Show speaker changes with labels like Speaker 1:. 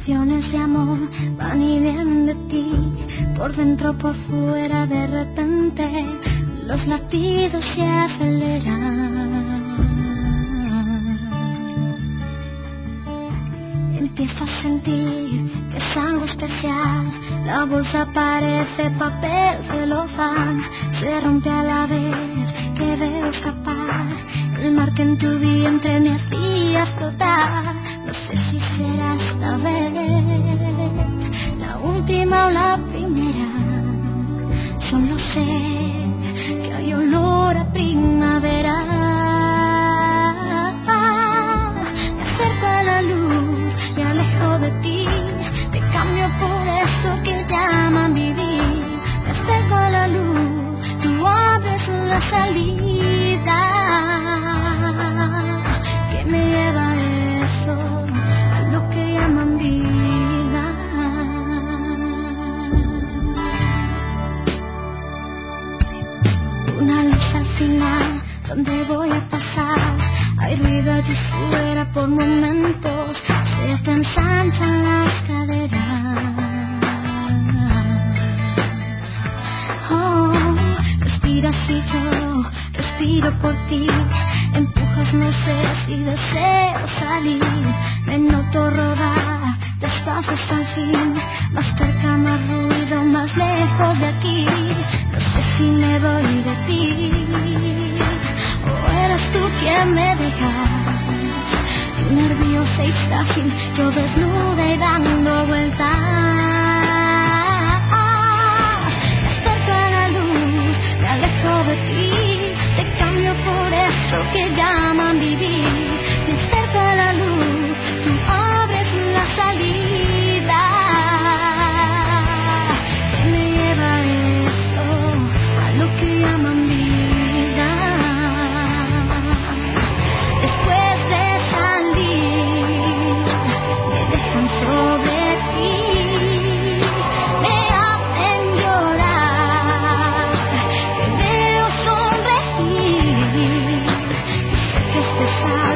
Speaker 1: canciones de amor van y vienen de ti, por dentro, por fuera, de repente los latidos se aceleran. Empiezo a sentir que es algo especial, la bolsa parece papel celofán, se rompe a la vez que veo escapar el mar que en tu vientre me hacía flotar. No sé si será esta vez la última o la primera, solo sé que hay olor a primavera. Me acerco a la luz, me alejo de ti, te cambio por eso que llaman vivir. Me acerco a la luz, tú abres la salida que me lleva a eso, a lo que llaman vida. Una luz al final, ¿dónde voy a pasar? Hay ruido allí fuera por momentos, se te ensanchan las caderas. Oh, respiras y yo respiro por ti, empujas, no sé si deseo salir, me noto rodar despacio hasta el fin, más cerca, más ruido, más lejos de aquí. No sé si me voy de ti o eres tú quien me deja. Tú nerviosa y frágil, yo desnuda y dando vueltas. Me acerco a la luz, me alejo de ti, te cambio por eso que llaman vivir. Me acerco a la luz, tú abres la salida que me lleva a eso, a lo que llaman vida. Después de salir, me dejan sobre ti, me hacen llorar, te veo sonreír, y sé que este